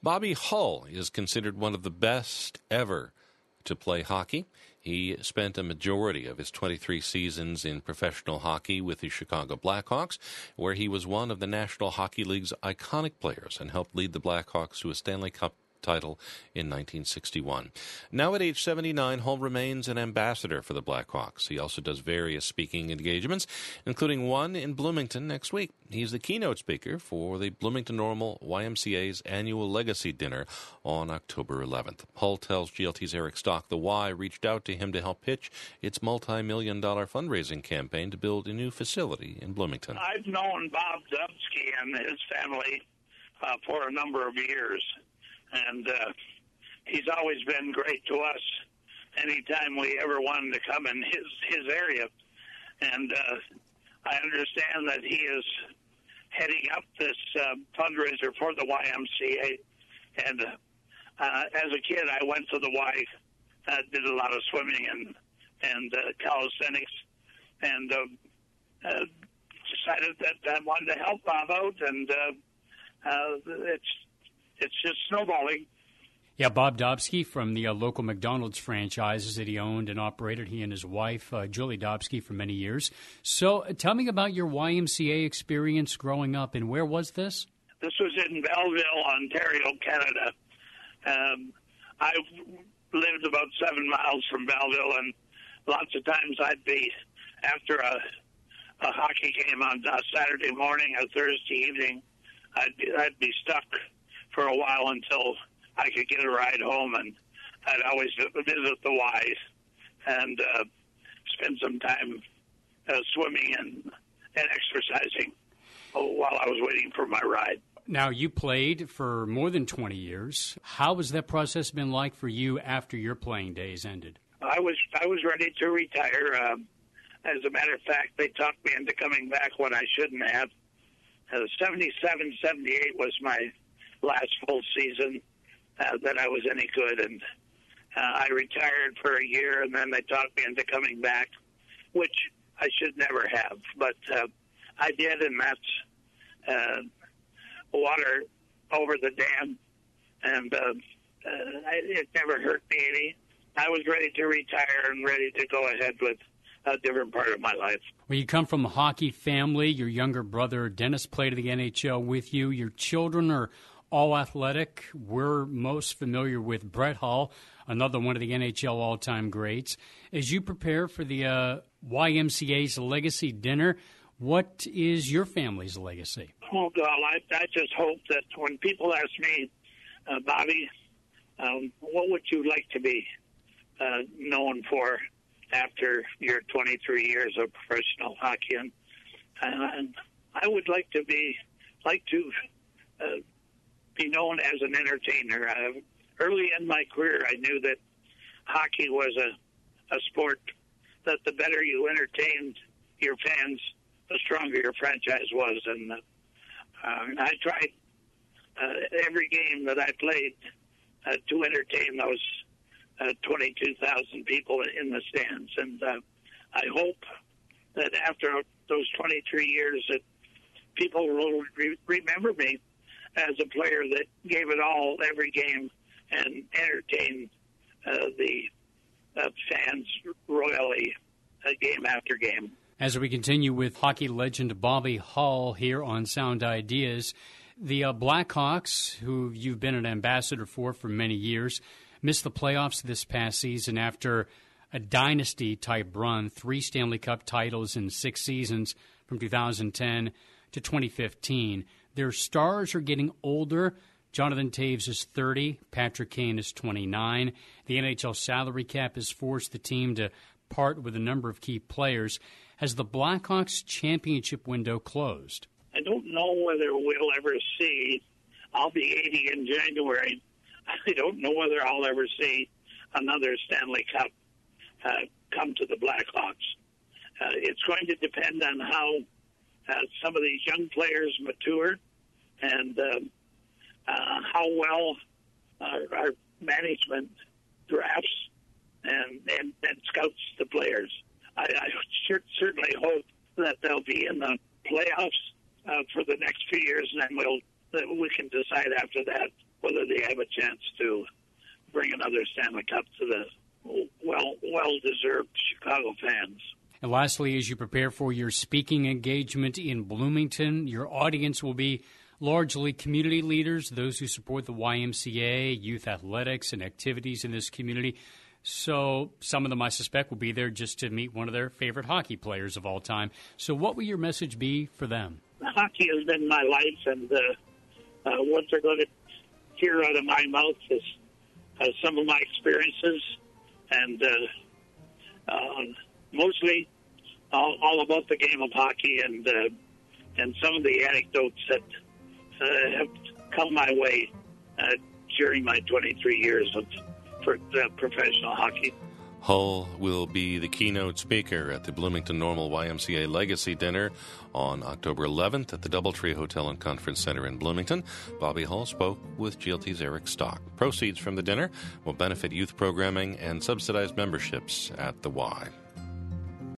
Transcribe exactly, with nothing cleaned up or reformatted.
Bobby Hull is considered one of the best ever to play hockey. He spent a majority of his twenty-three seasons in professional hockey with the Chicago Blackhawks, where he was one of the National Hockey League's iconic players and helped lead the Blackhawks to a Stanley Cup title in nineteen sixty-one. Now at age seventy-nine, Hull remains an ambassador for the Blackhawks. He also does various speaking engagements, including one in Bloomington next week. He's the keynote speaker for the Bloomington Normal Y M C A's annual Legacy Dinner on October eleventh. Hull tells G L T's Eric Stock the Y reached out to him to help pitch its multi-million dollar fundraising campaign to build a new facility in Bloomington. I've known Bob Dubsky and his family uh, for a number of years. And uh, he's always been great to us anytime we ever wanted to come in his, his area. And uh, I understand that he is heading up this uh, fundraiser for the Y M C A. And uh, as a kid, I went to the Y, uh, did a lot of swimming and, and uh, calisthenics, and uh, uh, decided that I wanted to help Bob out. And uh, uh, it's It's just snowballing. Yeah, Bob Dobsky from the uh, local McDonald's franchises that he owned and operated, he and his wife, uh, Julie Dobsky, for many years. So uh, tell me about your Y M C A experience growing up, and where was this? This was in Belleville, Ontario, Canada. Um, I lived about seven miles from Belleville, and lots of times I'd be, after a, a hockey game on a Saturday morning or Thursday evening, I'd be, I'd be stuck for a while until I could get a ride home, and I'd always visit the Y's and uh, spend some time uh, swimming and, and exercising while I was waiting for my ride. Now, you played for more than twenty years. How has that process been like for you after your playing days ended? I was I was ready to retire. Uh, as a matter of fact, they talked me into coming back when I shouldn't have. Uh, seventy-seven seventy-eight was my last full season uh, that I was any good, and uh, I retired for a year, and then they talked me into coming back, which I should never have, but uh, I did, and that's uh, water over the dam, and uh, uh, it never hurt me any. I was ready to retire and ready to go ahead with a different part of my life. Well, you come from a hockey family. Your younger brother, Dennis, played in the N H L with you. Your children are all athletic. We're most familiar with Brett Hull, another one of the N H L all-time greats. As you prepare for the uh, Y M C A's Legacy Dinner, what is your family's legacy? Oh, God, I, I just hope that when people ask me, uh, Bobby, um, what would you like to be uh, known for after your twenty-three years of professional hockey? And, and I would like to be, like to... Uh, be known as an entertainer. Uh, early in my career, I knew that hockey was a, a sport that the better you entertained your fans, the stronger your franchise was. And uh, uh, I tried uh, every game that I played uh, to entertain those uh, twenty-two thousand people in the stands. And uh, I hope that after those twenty-three years that people will re- remember me as a player that gave it all every game and entertained uh, the uh, fans royally uh, game after game. As we continue with hockey legend Bobby Hull here on Sound Ideas, the uh, Blackhawks, who you've been an ambassador for for many years, missed the playoffs this past season after a dynasty-type run, three Stanley Cup titles in six seasons from two thousand ten to twenty fifteen. Their stars are getting older. Jonathan Toews is thirty. Patrick Kane is twenty-nine. The N H L salary cap has forced the team to part with a number of key players. Has the Blackhawks championship window closed? I don't know whether we'll ever see. I'll be eighty in January. I don't know whether I'll ever see another Stanley Cup uh, come to the Blackhawks. Uh, it's going to depend on how uh, some of these young players mature and uh, uh, how well uh, our management drafts and, and, and scouts the players. I, I cer- certainly hope that they'll be in the playoffs uh, for the next few years, and then we'll we can decide after that whether they have a chance to bring another Stanley Cup to the well well-deserved Chicago fans. And lastly, as you prepare for your speaking engagement in Bloomington, your audience will be largely community leaders, those who support the Y M C A, youth athletics, and activities in this community. So some of them, I suspect, will be there just to meet one of their favorite hockey players of all time. So what will your message be for them? Hockey has been my life, and uh, uh, what they're going to hear out of my mouth is uh, some of my experiences, and uh, uh, mostly all, all about the game of hockey, and uh, and some of the anecdotes that uh, have come my way uh, during my twenty-three years of for, uh, professional hockey. Hull will be the keynote speaker at the Bloomington Normal Y M C A Legacy Dinner on October eleventh at the Doubletree Hotel and Conference Center in Bloomington. Bobby Hull spoke with G L T's Eric Stock. Proceeds from the dinner will benefit youth programming and subsidized memberships at the Y.